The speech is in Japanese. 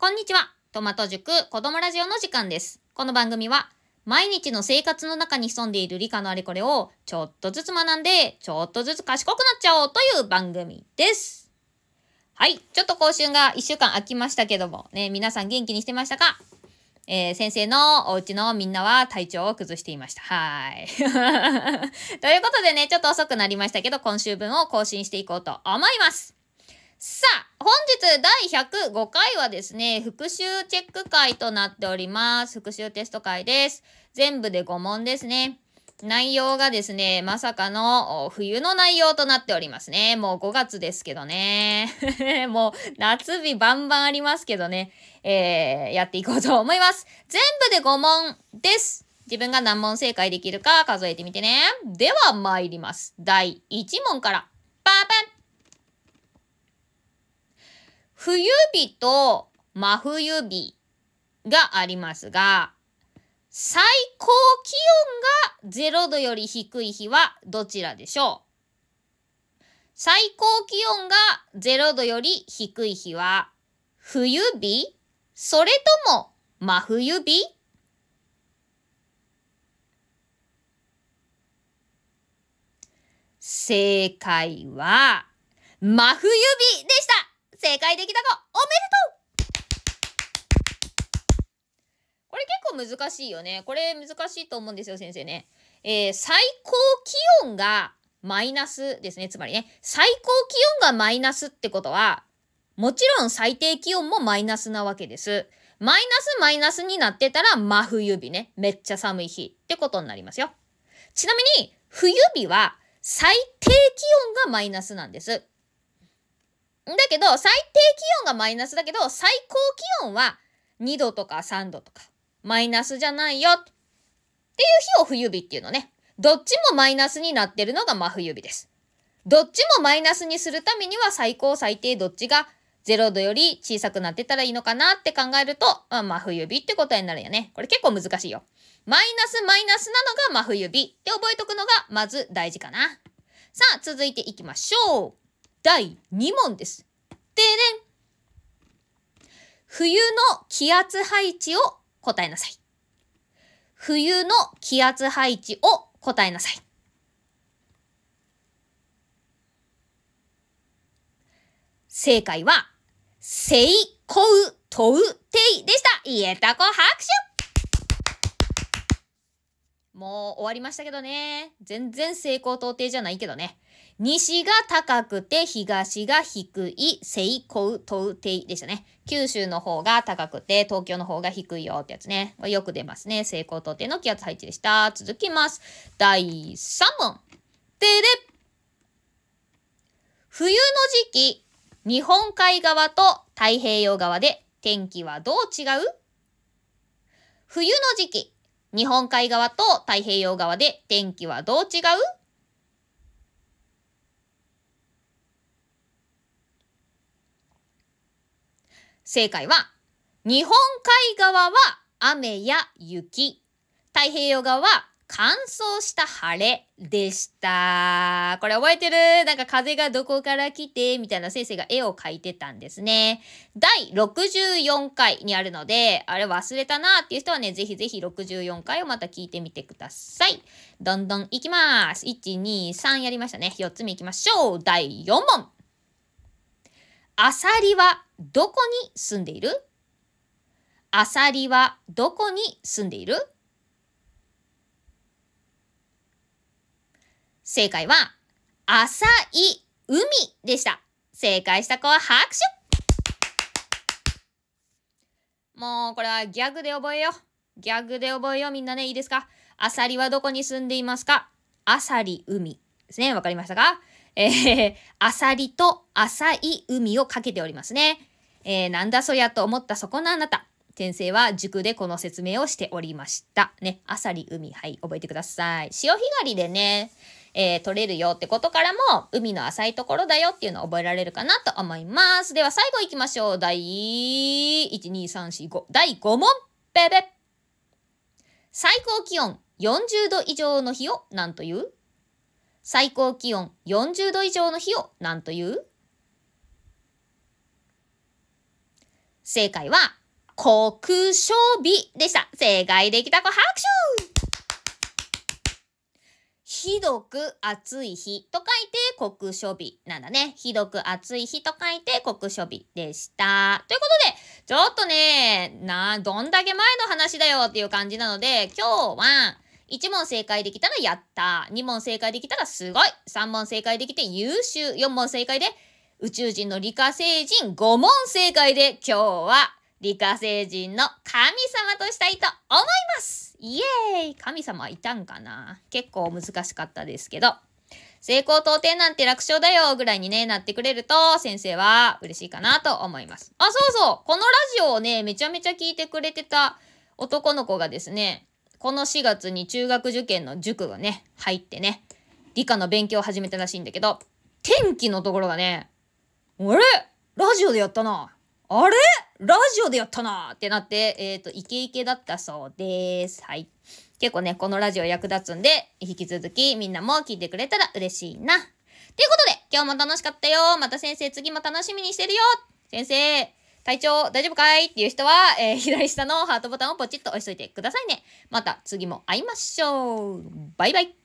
こんにちは。トマト塾子供ラジオの時間です。この番組は毎日の生活の中に潜んでいる理科のあれこれをちょっとずつ学んでちょっとずつ賢くなっちゃおうという番組です。はい。ちょっと更新が1週間空きましたけどもね、皆さん元気にしてましたか？先生のお家のみんなは体調を崩していました。はい。ということでね、ちょっと遅くなりましたけど、今週分を更新していこうと思います。さあ、本日第105回はですね、復習チェック会となっております。復習テスト会です。全部で5問ですね。内容がですね、まさかの冬の内容となっておりますね。もう5月ですけどね。もう夏日バンバンありますけどね。やっていこうと思います。全部で5問です。自分が何問正解できるか数えてみてね。では参ります。第1問から。パーパン。冬日と真冬日がありますが、最高気温が0度より低い日はどちらでしょう？最高気温が0度より低い日は冬日？それとも真冬日？正解は真冬日でした。正解できた子おめでとう。これ結構難しいよね。これ難しいと思うんですよ、先生ね。最高気温がマイナスですね。つまりね、最高気温がマイナスってことは、もちろん最低気温もマイナスなわけです。マイナスになってたら真冬日ね。めっちゃ寒い日ってことになりますよ。ちなみに、冬日は最低気温がマイナスなんです。だけど、最低気温がマイナスだけど、最高気温は2度とか3度とか、マイナスじゃないよっていう日を冬日っていうのね。どっちもマイナスになってるのが真冬日です。どっちもマイナスにするためには最高最低どっちが0度より小さくなってたらいいのかなって考えると、真冬日って答えになるよね。これ結構難しいよ。マイナスなのが真冬日って覚えとくのがまず大事かな。さあ、続いていきましょう。第2問です。でね。冬の気圧配置を答えなさい。冬の気圧配置を答えなさい。正解は、西高東低でした。言えた子拍手。もう終わりましたけどね。全然西高東低じゃないけどね。西が高くて東が低い西高東低でしたね。九州の方が高くて東京の方が低いよってやつね。よく出ますね。西高東低の気圧配置でした。続きます。第3問。でで。冬の時期、日本海側と太平洋側で天気はどう違う？冬の時期、日本海側と太平洋側で天気はどう違う？正解は、日本海側は雨や雪、太平洋側は乾燥した晴れでした。これ覚えてる？なんか風がどこから来てみたいな先生が絵を描いてたんですね。第64回にあるので、あれ忘れたなっていう人はね、ぜひぜひ64回をまた聞いてみてください。どんどんいきます。1、2、3やりましたね。4つ目いきましょう。第4問。アサリはどこに住んでいる？アサリはどこに住んでいる？正解は、浅い海でした。正解した子は拍手。もうこれはギャグで覚えよう。ギャグで覚えようみんなね。いいですか？アサリはどこに住んでいますか？アサリ海ですね。わかりましたか？アサリと浅い海をかけておりますね。なんだそりゃと思ったそこのあなた。先生は塾でこの説明をしておりました。ね。アサリ海。はい。覚えてください。潮干狩りでね、取れるよってことからも、海の浅いところだよっていうのを覚えられるかなと思います。では最後行きましょう。第1、2、3、4、5。第5問。ベベ。最高気温40度以上の日を何という？最高気温40度以上の日を何という？ 正解は、酷暑日でした。正解できた子拍手。ひどく暑い日と書いて酷暑日なんだね。ひどく暑い日と書いて酷暑日でした。ということで、ちょっとね、どんだけ前の話だよっていう感じなので、今日は1問正解できたらやった。2問正解できたらすごい。3問正解できて優秀。4問正解で宇宙人の理科星人5問正解で今日は理科星人の神様としたいと思います。イエーイ。神様いたんかな。結構難しかったですけど、成功到底なんて楽勝だよぐらいにねなってくれると先生は嬉しいかなと思います。あ、そうそう、このラジオをねめちゃめちゃ聞いてくれてた男の子がですね、この4月に中学受験の塾がね入ってね、理科の勉強を始めたらしいんだけど、天気のところがね、あれラジオでやったな、あれラジオでやったなってなって、イケイケだったそうです。はい。結構ね、このラジオ役立つんで、引き続きみんなも聞いてくれたら嬉しいな。ということで、今日も楽しかったよ。また先生次も楽しみにしてるよ。先生、体調大丈夫かいっていう人は、左下のハートボタンをポチッと押しといてくださいね。また次も会いましょう。バイバイ。